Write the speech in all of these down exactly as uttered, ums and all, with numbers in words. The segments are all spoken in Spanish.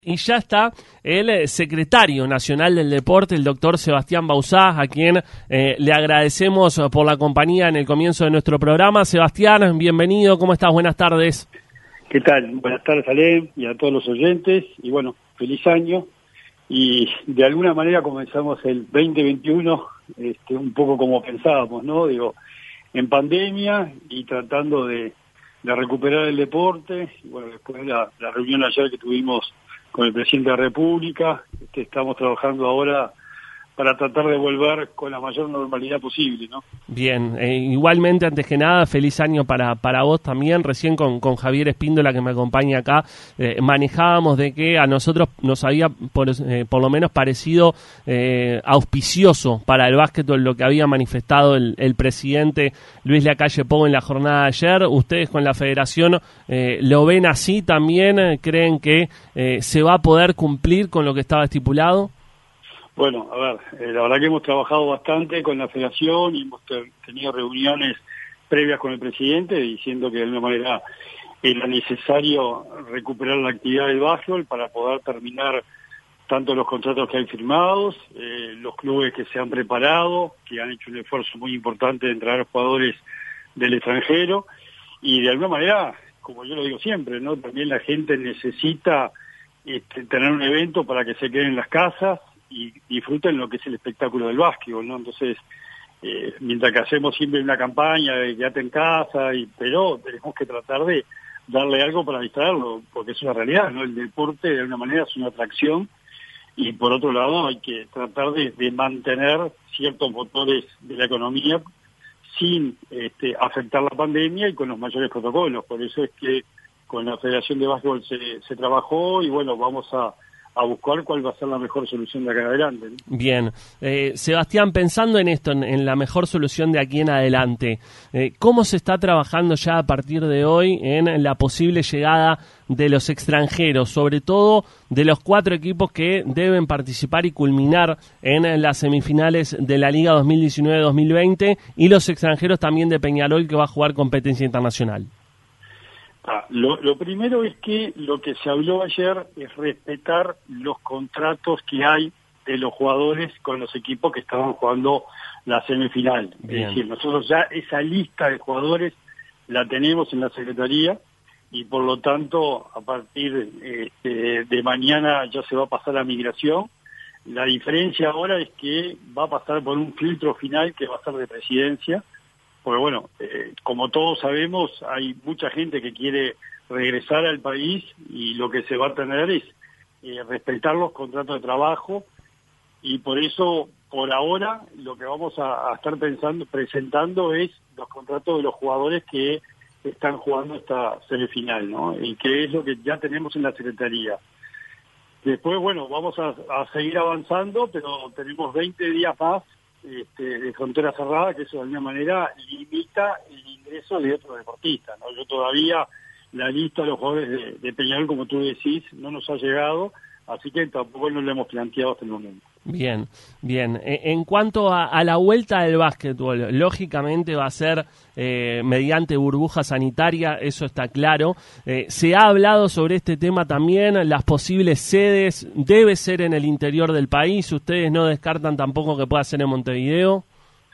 Y ya está el secretario nacional del deporte, el doctor Sebastián Bauzá, a quien eh, le agradecemos por la compañía en el comienzo de nuestro programa. Sebastián, bienvenido, ¿cómo estás? Buenas tardes. ¿Qué tal? Buenas tardes, Ale, y a todos los oyentes, y bueno, feliz año. Y de alguna manera comenzamos el veinte veintiuno este, un poco como pensábamos, ¿no? Digo, en pandemia y tratando de, de recuperar el deporte. Y bueno, después de la, la reunión ayer que tuvimos con el presidente de la República, este, estamos trabajando ahora para tratar de volver con la mayor normalidad posible, ¿no? Bien, eh, igualmente, antes que nada, feliz año para para vos también. Recién con, con Javier Espíndola, que me acompaña acá, eh, manejábamos de que a nosotros nos había por, eh, por lo menos parecido eh, auspicioso para el básquetbol lo que había manifestado el, el presidente Luis Lacalle Pou en la jornada de ayer. ¿Ustedes con la federación eh, lo ven así también? ¿Creen que eh, se va a poder cumplir con lo que estaba estipulado? Bueno, a ver, eh, la verdad que hemos trabajado bastante con la federación y hemos te tenido reuniones previas con el presidente diciendo que de alguna manera era necesario recuperar la actividad del básquetbol para poder terminar tanto los contratos que hay firmados, eh, los clubes que se han preparado, que han hecho un esfuerzo muy importante de traer jugadores del extranjero y de alguna manera, como yo lo digo siempre, ¿no? También la gente necesita este, tener un evento para que se queden en las casas y disfruten lo que es el espectáculo del básquetbol, ¿no? Entonces, eh, mientras que hacemos siempre una campaña de quédate en casa, y pero tenemos que tratar de darle algo para distraerlo, porque es una realidad, ¿no? El deporte de alguna manera es una atracción, y por otro lado hay que tratar de, de mantener ciertos motores de la economía sin este, afectar la pandemia y con los mayores protocolos. Por eso es que con la Federación de Básquetbol se, se trabajó y bueno, vamos a a buscar cuál va a ser la mejor solución de acá en adelante, ¿no? Bien. Eh, Sebastián, pensando en esto, en, en la mejor solución de aquí en adelante, eh, ¿cómo se está trabajando ya a partir de hoy en la posible llegada de los extranjeros, sobre todo de los cuatro equipos que deben participar y culminar en las semifinales de la Liga dos mil diecinueve dos mil veinte y los extranjeros también de Peñarol, que va a jugar competencia internacional? Ah, lo, lo primero es que lo que se habló ayer es respetar los contratos que hay de los jugadores con los equipos que estaban jugando la semifinal. Bien. Es decir, nosotros ya esa lista de jugadores la tenemos en la Secretaría y por lo tanto a partir este, de mañana ya se va a pasar a migración. La diferencia ahora es que va a pasar por un filtro final que va a ser de presidencia. Porque bueno, eh, como todos sabemos, hay mucha gente que quiere regresar al país y lo que se va a tener es eh, respetar los contratos de trabajo y por eso, por ahora, lo que vamos a, a estar pensando, presentando es los contratos de los jugadores que están jugando esta semifinal, ¿no? Y que es lo que ya tenemos en la Secretaría. Después, bueno, vamos a, a seguir avanzando, pero tenemos veinte días más Este, de frontera cerrada, que eso de alguna manera limita el ingreso de otros deportistas, ¿no? Yo todavía, la lista de los jugadores de, de Peñarol, como tú decís, no nos ha llegado, así que tampoco nos lo hemos planteado hasta el momento. Bien, bien. En cuanto a, a la vuelta del básquetbol, lógicamente va a ser eh, mediante burbuja sanitaria, eso está claro. Eh, se ha hablado sobre este tema también, las posibles sedes, debe ser en el interior del país, ustedes no descartan tampoco que pueda ser en Montevideo.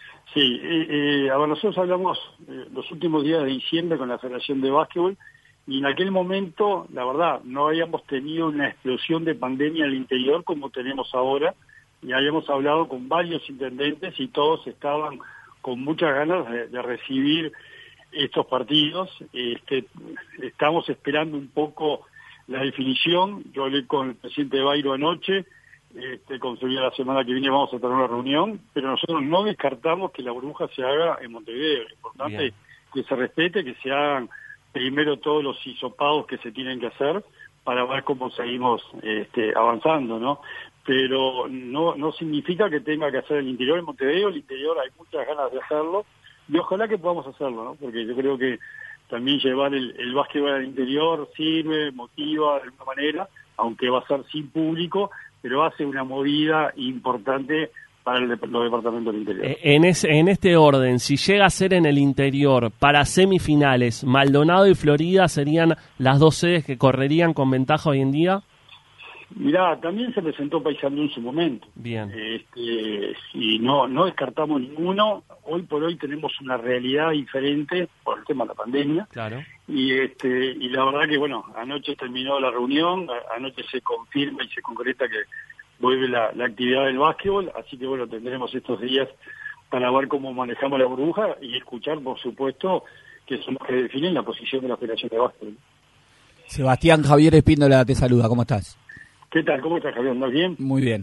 Sí, eh, eh, a ver, nosotros hablamos eh, los últimos días de diciembre con la Federación de Básquetbol y en aquel momento, la verdad, no habíamos tenido una explosión de pandemia en el interior como tenemos ahora. Y habíamos hablado con varios intendentes y todos estaban con muchas ganas de, de recibir estos partidos. Este, estamos esperando un poco la definición. Yo hablé con el presidente de Bairo anoche, este, con seguridad la semana que viene vamos a tener una reunión, pero nosotros no descartamos que la burbuja se haga en Montevideo. Lo importante es que se respete, que se hagan primero todos los hisopados que se tienen que hacer para ver cómo seguimos este, avanzando, ¿no? Pero no no significa que tenga que hacer el interior en Montevideo. El interior hay muchas ganas de hacerlo y ojalá que podamos hacerlo, ¿no? Porque yo creo que también llevar el, el básquetbol al interior sirve, motiva de alguna manera, aunque va a ser sin público, pero hace una movida importante para el, los departamentos del interior. En, ese, en este orden, si llega a ser en el interior, para semifinales, Maldonado y Florida serían las dos sedes que correrían con ventaja hoy en día. Mirá, también se presentó Paysandú en su momento. Bien. Este, y no, no descartamos ninguno. Hoy por hoy tenemos una realidad diferente por el tema de la pandemia. Claro. Y este, y la verdad que bueno, anoche terminó la reunión, a, anoche se confirma y se concreta que vuelve la, la actividad del básquetbol, así que bueno, tendremos estos días para ver cómo manejamos la burbuja y escuchar, por supuesto, que son los que definen la posición de la Federación de Básquetbol. Sebastián Javier Espíndola te saluda, ¿cómo estás? ¿Qué tal? ¿Cómo estás, Javier? ¿Andás bien? Muy bien.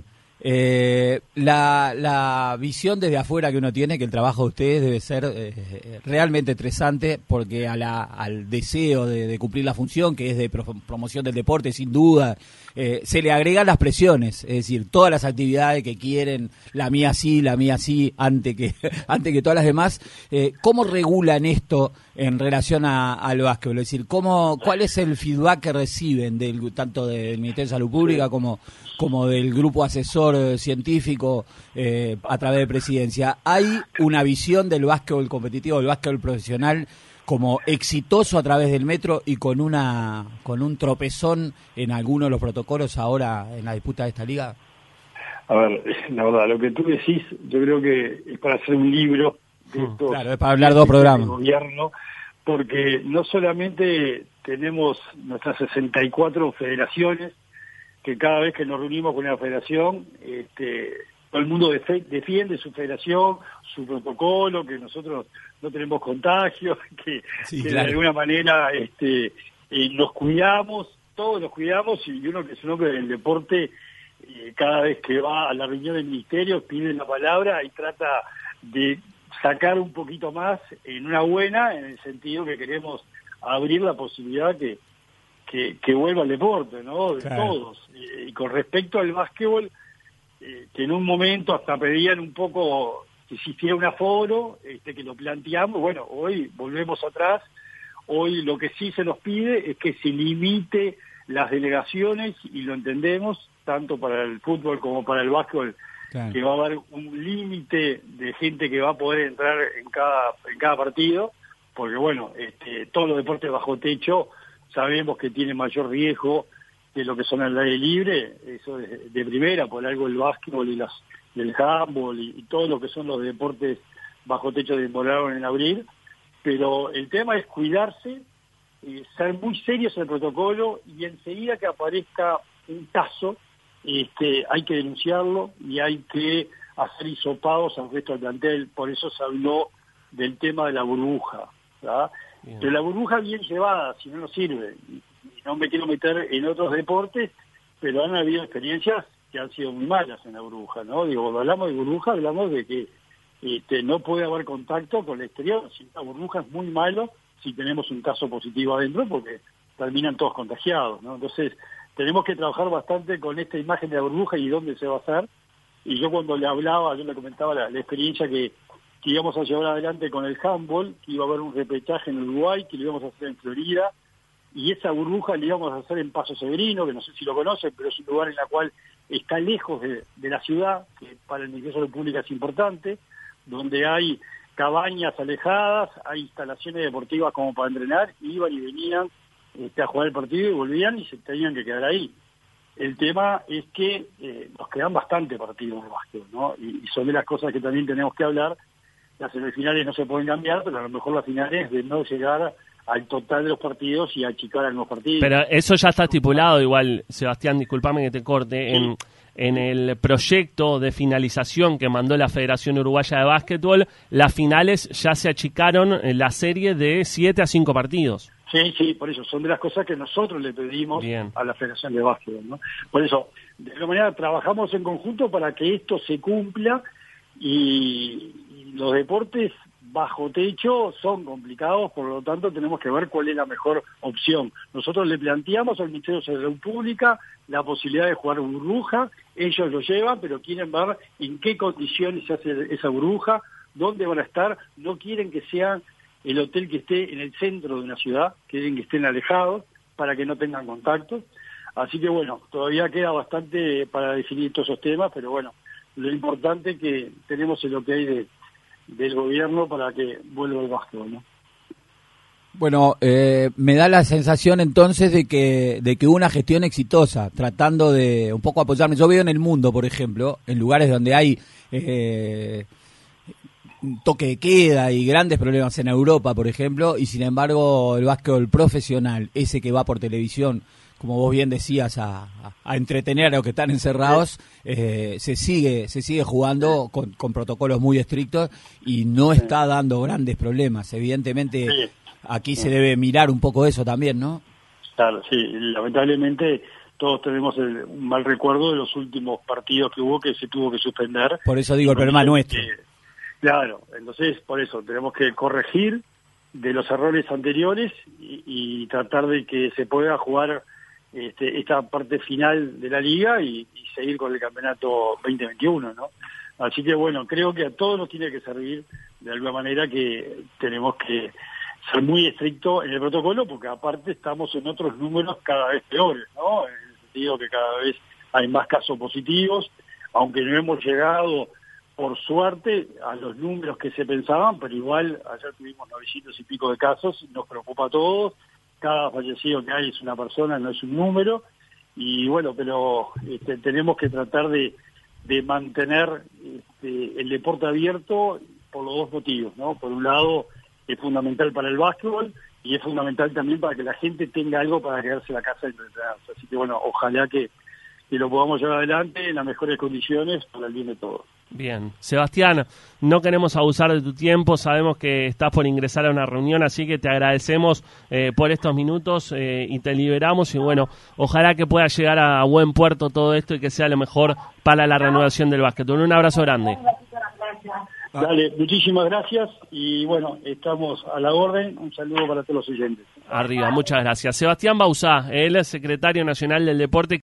Eh, la, la visión desde afuera que uno tiene, que el trabajo de ustedes debe ser eh, realmente estresante, porque a la, al deseo de, de cumplir la función, que es de pro, promoción del deporte, sin duda, eh, se le agregan las presiones, es decir, todas las actividades que quieren, la mía sí, la mía sí, antes que, antes que todas las demás. Eh, ¿Cómo regulan esto en relación a, al básquetbol? Es decir, ¿cómo, ¿cuál es el feedback que reciben del, tanto del Ministerio de Salud Pública como, como del grupo asesor científico eh, a través de Presidencia? ¿Hay una visión del básquetbol competitivo, del básquetbol profesional, como exitoso a través del metro y con una con un tropezón en algunos de los protocolos ahora en la disputa de esta liga? A ver, la verdad, lo que tú decís, yo creo que es para hacer un libro de estos, claro, es para hablar dos programas. Gobierno, porque no solamente tenemos nuestras sesenta y cuatro federaciones, que cada vez que nos reunimos con una federación, este, todo el mundo defe- defiende su federación, su protocolo, que nosotros no tenemos contagios, que, sí, que claro. de alguna manera este, eh, nos cuidamos, todos nos cuidamos, y uno que es un hombre del deporte, eh, cada vez que va a la reunión del ministerio pide la palabra y trata de sacar un poquito más en una buena, en el sentido que queremos abrir la posibilidad que Que, que vuelva al deporte, ¿no? De claro. todos. Y, y con respecto al básquetbol, eh, que en un momento hasta pedían un poco que existiera un aforo, este, que lo planteamos, bueno, hoy volvemos atrás, hoy lo que sí se nos pide es que se limite las delegaciones, y lo entendemos, tanto para el fútbol como para el básquetbol, claro. que va a haber un límite de gente que va a poder entrar en cada, en cada partido, porque bueno, este, todos los deportes bajo techo sabemos que tiene mayor riesgo que lo que son el aire libre, eso es de primera, por algo el básquetbol y, las, y el handball y, y todo lo que son los deportes bajo techo demoraron en abrir, pero el tema es cuidarse, eh, ser muy serios en el protocolo, y enseguida que aparezca un caso, este, hay que denunciarlo y hay que hacer hisopados al resto del plantel. Por eso se habló del tema de la burbuja, ¿verdad? Pero la burbuja bien llevada, si no nos sirve. Y no me quiero meter en otros deportes, pero han habido experiencias que han sido muy malas en la burbuja, ¿no? Digo, cuando hablamos de burbuja, hablamos de que este, no puede haber contacto con el exterior. Si la burbuja es muy malo si tenemos un caso positivo adentro, porque terminan todos contagiados, ¿no? Entonces, tenemos que trabajar bastante con esta imagen de la burbuja y dónde se va a hacer. Y yo cuando le hablaba, yo le comentaba la, la experiencia que que íbamos a llevar adelante con el handball, que iba a haber un repechaje en Uruguay, que lo íbamos a hacer en Florida, y esa burbuja la íbamos a hacer en Paso Severino, que no sé si lo conocen, pero es un lugar en el cual está lejos de, de la ciudad, que para el Ministerio de Salud Pública es importante, donde hay cabañas alejadas, hay instalaciones deportivas como para entrenar, iban y venían este, a jugar el partido y volvían y se tenían que quedar ahí. El tema es que eh, nos quedan bastante partidos de básquet, ¿no? Y, y son de las cosas que también tenemos que hablar. Las semifinales no se pueden cambiar, pero a lo mejor las finales de no llegar al total de los partidos y achicar algunos partidos. Pero eso ya está estipulado igual, Sebastián, discúlpame que te corte, sí. en, en el proyecto de finalización que mandó la Federación Uruguaya de Básquetbol, las finales ya se achicaron en la serie de siete a cinco partidos. Sí, sí, por eso, son de las cosas que nosotros le pedimos Bien. a la Federación de Básquetbol, ¿no? Por eso, de alguna manera trabajamos en conjunto para que esto se cumpla. Y, y los deportes bajo techo son complicados, por lo tanto tenemos que ver cuál es la mejor opción. Nosotros le planteamos al Ministerio de Salud Pública la posibilidad de jugar burbuja, ellos lo llevan, pero quieren ver en qué condiciones se hace esa burbuja, dónde van a estar. No quieren que sea el hotel que esté en el centro de una ciudad, quieren que estén alejados para que no tengan contacto. Así que bueno, todavía queda bastante para definir todos esos temas, pero bueno, lo importante es que tenemos el ok de, del gobierno para que vuelva el básquetbol, ¿no? Bueno, eh, me da la sensación entonces de que de que una gestión exitosa, tratando de un poco apoyarme. Yo veo en el mundo, por ejemplo, en lugares donde hay eh, toque de queda y grandes problemas en Europa, por ejemplo, y sin embargo el básquetbol profesional, ese que va por televisión, como vos bien decías, a, a, a entretener a los que están encerrados, eh, se sigue se sigue jugando con, con protocolos muy estrictos y no está dando grandes problemas. Evidentemente, sí. Aquí se debe mirar un poco eso también, ¿no? Claro, sí. Lamentablemente todos tenemos el, un mal recuerdo de los últimos partidos que hubo que se tuvo que suspender. Por eso digo el problema nuestro. Que, claro, entonces por eso tenemos que corregir de los errores anteriores y, y tratar de que se pueda jugar este, esta parte final de la liga y, y seguir con el campeonato veinte veintiuno, ¿no? Así que bueno, creo que a todos nos tiene que servir de alguna manera que tenemos que ser muy estricto en el protocolo, porque aparte estamos en otros números cada vez peores, ¿no? En el sentido que cada vez hay más casos positivos, aunque no hemos llegado, por suerte, a los números que se pensaban, pero igual ayer tuvimos novecientos y pico de casos, nos preocupa a todos, cada fallecido que hay es una persona, no es un número, y bueno, pero este, tenemos que tratar de, de mantener este, el deporte abierto por los dos motivos, ¿no? Por un lado, es fundamental para el básquetbol y es fundamental también para que la gente tenga algo para quedarse en la casa y entretenerse. Así que bueno, ojalá que, que lo podamos llevar adelante en las mejores condiciones para el bien de todos. Bien. Sebastián, no queremos abusar de tu tiempo, sabemos que estás por ingresar a una reunión, así que te agradecemos eh, por estos minutos eh, y te liberamos y bueno, ojalá que pueda llegar a buen puerto todo esto y que sea lo mejor para la renovación del básquetbol. Un abrazo grande. Dale, muchísimas gracias y bueno, estamos a la orden. Un saludo para todos los oyentes. Arriba, muchas gracias. Sebastián Bauzá, el secretario nacional del deporte.